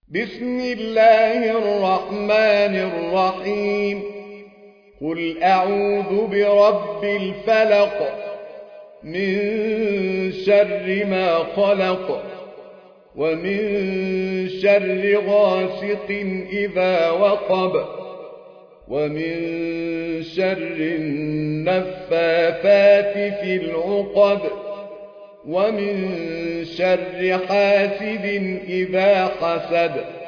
بسم الله الرحمن الرحيم. قل أعوذ برب الفلق من شر ما خلق ومن شر غاسق إذا وقب ومن شر النفاثات في العقد ومن شر حاسد إذا حسد.